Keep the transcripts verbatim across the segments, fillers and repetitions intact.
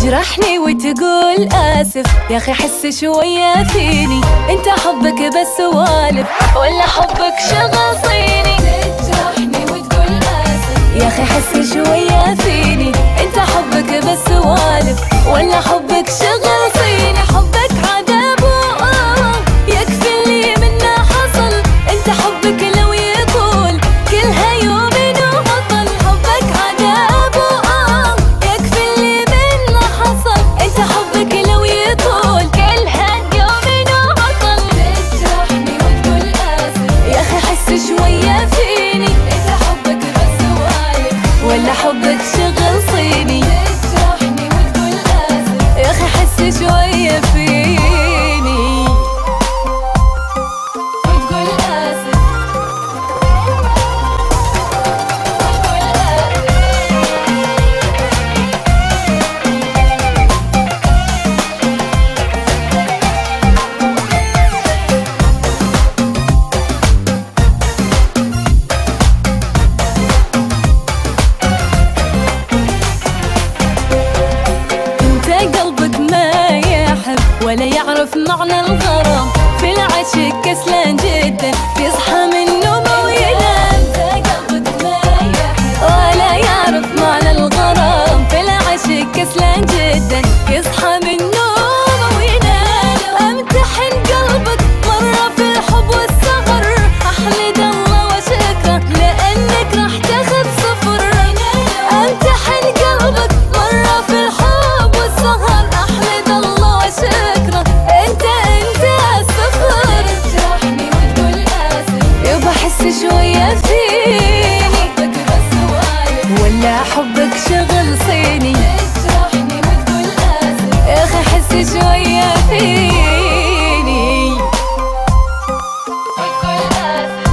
تجرحني وتقول آسف، يا أخي حس شوية فيني، انت حبك بس سوالف ولا حبك شغل صيني؟ تجرحني وتقول آسف، يا أخي حس شوية فيني، انت حبك بس سوالف ولا حبك شغل صيني؟ حبك عذاب وآه يكفي اللي منه حصل، انت حبك لو يطول كلها يومين وبطل. حبك عذاب وآه يكفي اللي منه حصل، انت حبك لو يطول كلها يومين وبطل. تجرحني وتقول آسف، يا أخي حس شوية فيني، انت حبك بس سوالف ولا حبك شغل صيني؟ تجرحني وتقول آسف، يا أخي حس شوية فيني وتقول آسف. ولا يعرف معنى الغرام، في العشق كسلان جدا يصحى من نومه وينام. قلبك ما يحب ولا يعرف معنى الغرام، في العشق كسلان جدا يصحى من نومه وينام. امتحن قلبك مرة في الحب والسهر، احمد الله وشكره لانك راح تاخذ صفر. امتحن قلبك مرة في الحب والسهر، احمد الله وشكره انت انت الصفر. تجرحني وتقول آسف، يبا حس شوية فيني، حبك بس سوالف ولا حبك شغل صيني؟ تجرحني وتقول آسف، يا أخي حس شوية فيني وتقول آسف.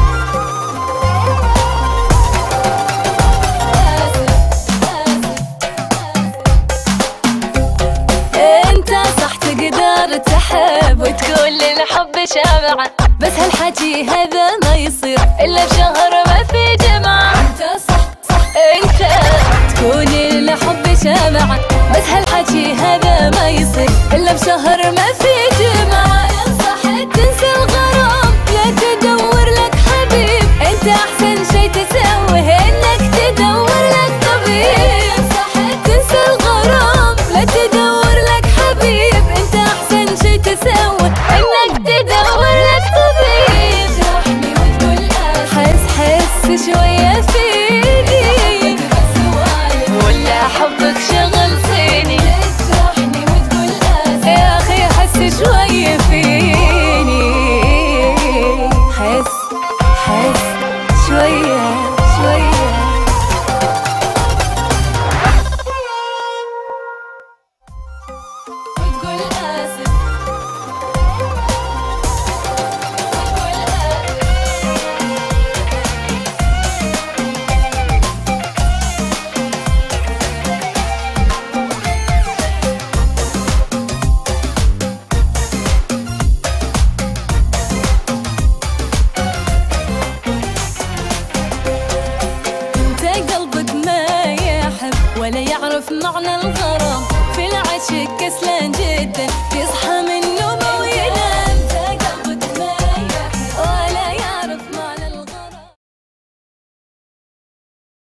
انت صح تقدر تحب وتقول الحب شمعة، بس هالحكي هذا ما يصير الا بشهر ما في جمعة. انت صح صح انت تقول الحب شمعة، بس هالحكي هذا ما يصير الا بشهر ما في جمعة. صح تنسى الغرام لا تدور لك حبيب، انت احسن شي تسويه انك تدور لك طبيب. صح تنسى الغرام لا تدور لك حبيب، انت احسن شي تسوي انك تدور لك طبيب. تجرحني وتقول آسف، حس حس شوية فيني ولا حبك شغل صيني؟ تجرحني وتقول آسف، يا أخي حس شوية فيني، حس حس شوية شوية. وتقول آسف قلبك ما يحب ولا يعرف معنى الغرام، في العشق كسلان جدا يصحى من